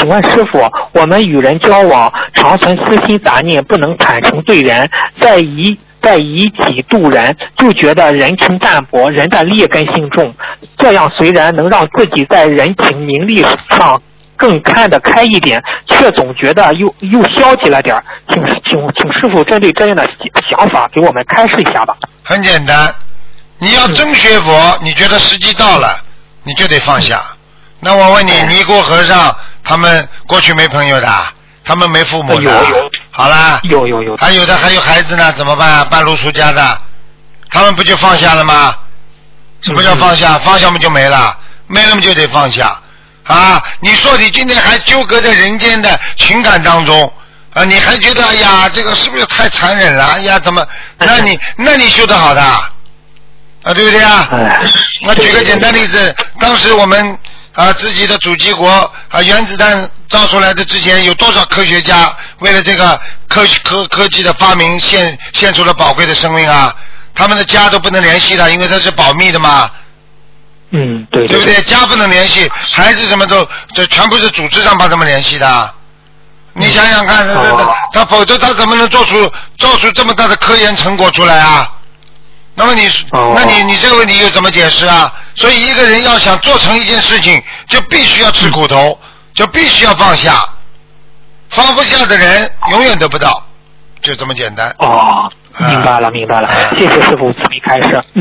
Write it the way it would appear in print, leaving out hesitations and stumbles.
请问师傅，我们与人交往常存私心杂念，不能坦诚对人，在以己度人，就觉得人情淡薄，人的劣根性重。这样虽然能让自己在人情名利上更看得开一点，却总觉得又消极了点。请师傅针对这样的想法给我们开示一下吧。 很简单，你要真学佛，你觉得时机到了，你就得放下。那我问你，尼姑和尚他们过去没朋友的，他们没父母的， 有好啦， 有， 还有孩子呢，怎么办？半路出家的，他们不就放下了吗？什么叫放下？放下嘛就没了，没了嘛就得放下啊！你说你今天还纠葛在人间的情感当中啊，你还觉得哎呀，这个是不是太残忍了？哎呀，怎么？那你修得好的啊，对不对啊？我举个简单例子，当时我们自己的主机国原子弹造出来的之前，有多少科学家为了这个科技的发明献出了宝贵的生命啊？他们的家都不能联系的，因为它是保密的嘛。 对不对？家不能联系，孩子什么这全部是组织上帮他们联系的。你想想看，他否则他怎么能做出这么大的科研成果出来啊？那么你这个问题又怎么解释啊？所以一个人要想做成一件事情，就必须要吃苦头，就必须要放下。放不下的人永远得不到，就这么简单。 明白了，谢谢师傅慈悲开示。